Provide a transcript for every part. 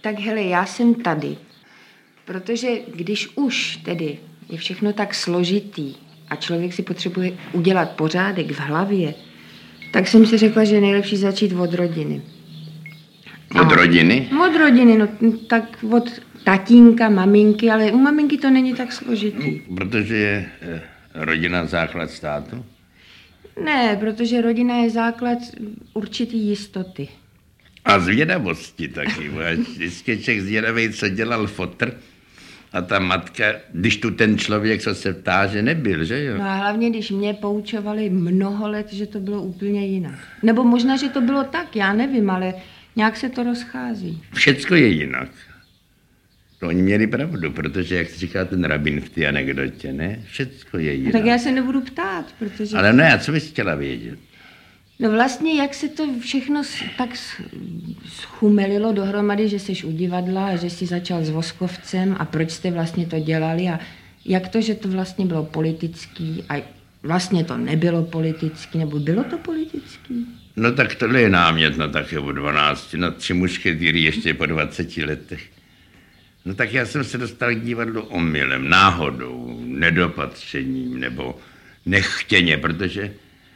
Tak hele, já jsem tady, protože když už tedy je všechno tak složitý a člověk si potřebuje udělat pořádek v hlavě, tak jsem si řekla, že je nejlepší začít od rodiny. Od rodiny? Od rodiny, no tak od tatínka, maminky, ale u maminky to není tak složitý. Protože je rodina základ státu? Ne, protože rodina je základ určitý jistoty. A zvědavosti taky. Vždycky člověk zvědavý, co dělal fotr. A ta matka, když tu ten člověk, co se ptá, že nebyl, že jo? No a hlavně, když mě poučovali mnoho let, že to bylo úplně jinak. Nebo možná, že to bylo tak, já nevím, ale nějak se to rozchází. Všecko je jinak. To oni měli pravdu, protože, jak říká ten rabin v té anekdotě, ne? Všecko je jinak. No, tak já se nebudu ptát, protože... Ale ne, a co bys chtěla vědět? No vlastně, jak se to všechno tak schumelilo dohromady, že jsi u divadla a že jsi začal s Voskovcem a proč jste vlastně to dělali a jak to, že to vlastně bylo politický a vlastně to nebylo politický, nebo bylo to politický? No tak tohle je námět na také o 12, na 3 mušketýry ještě po 20 letech. No tak já jsem se dostal k divadlu omylem, náhodou, nedopatřením nebo nechtěně, protože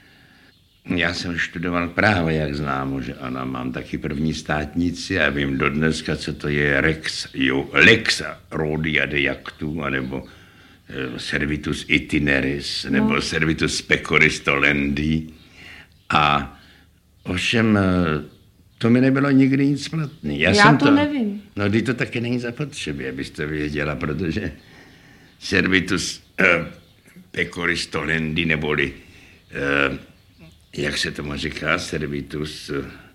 já jsem studoval právo, jak známo, že ano, mám taky první státnici a vím dodneska, co to je lex rodia de jactu, anebo servitus itineris, nebo servitus pecoris tolendi. A ovšem to mi nebylo nikdy nic platný. Já to nevím. No, když to taky není zapotřebí, abyste věděla, protože servitus pecoris tolendi, neboli jak se tomu říká, servitus,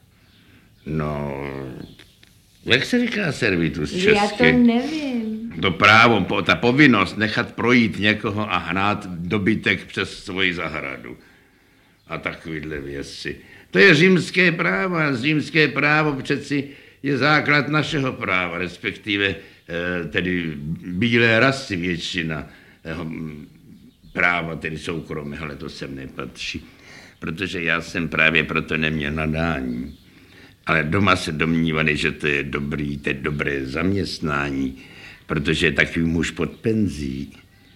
no, jak se říká servitus česky? Já to nevím. To právo, ta povinnost nechat projít někoho a hnát dobytek přes svoji zahradu. A takovýhle věci. To je římské právo a římské právo přeci je základ našeho práva, respektive tedy bílé rasy většina práva, tedy soukromého, ale to sem nepatří. Protože já jsem právě proto neměl nadání. Ale doma se domnívali, že to je dobré zaměstnání, protože je takový muž pod penzí.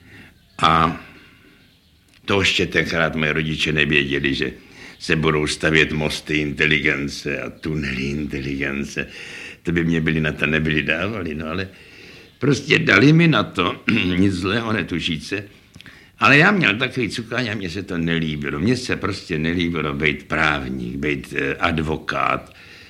A to ještě tenkrát moje rodiče nevěděli, že se budou stavět mosty inteligence a tunely inteligence. To by mě byli na to nebyli dávali, no ale prostě dali mi na to, nic zlého netušíce. Ale já měl takový cukání a mně se to nelíbilo. Mně se prostě nelíbilo být právník, být advokát.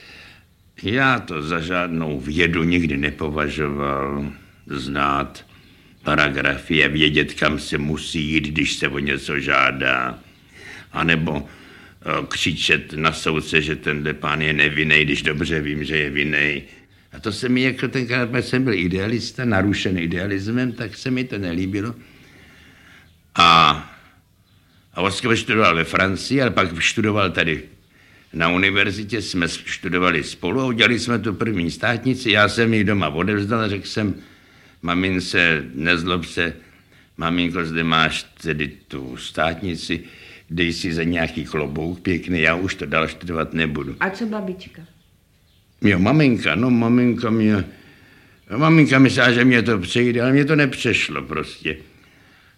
Já to za žádnou vědu nikdy nepovažoval, znát paragrafy a vědět, kam se musí jít, když se o něco žádá. A nebo křičet na soudce, že tenhle pán je nevinnej, když dobře vím, že je vinnej. A to se mi, jako tenkrát jsem byl idealista, narušen idealismem, tak se mi to nelíbilo. A Voskov študoval ve Francii, ale pak študoval tady na univerzitě, jsme študovali spolu a udělali jsme tu první státnici. Já jsem ji doma odevzdal a řekl jsem mamince, nezlob se, maminko, zde máš tedy tu státnici, dej si za nějaký klobouk pěkný, já už to dál studovat nebudu. A co babička? Jo, maminka myslela, že mě to přejde, ale mě to nepřešlo prostě.